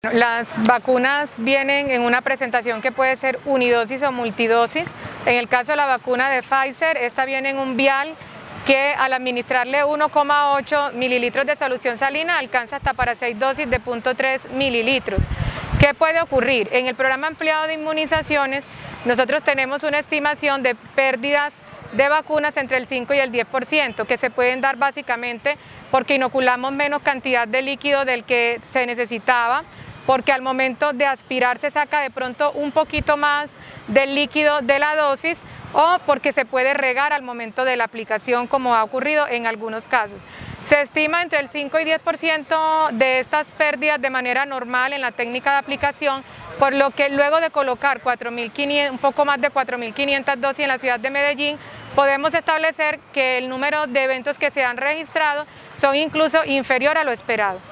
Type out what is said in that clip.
Las vacunas vienen en una presentación que puede ser unidosis o multidosis. En el caso de la vacuna de Pfizer, esta viene en un vial que al administrarle 1,8 mililitros de solución salina alcanza hasta para 6 dosis de 0,3 mililitros. ¿Qué puede ocurrir? En el programa ampliado de inmunizaciones nosotros tenemos una estimación de pérdidas de vacunas entre el 5 y el 10%, que se pueden dar básicamente porque inoculamos menos cantidad de líquido del que se necesitaba, porque al momento de aspirar se saca de pronto un poquito más del líquido de la dosis, o porque se puede regar al momento de la aplicación, como ha ocurrido en algunos casos. Se estima entre el 5 y 10% de estas pérdidas de manera normal en la técnica de aplicación, por lo que luego de colocar un poco más de 4.500 dosis en la ciudad de Medellín, podemos establecer que el número de eventos que se han registrado son incluso inferior a lo esperado.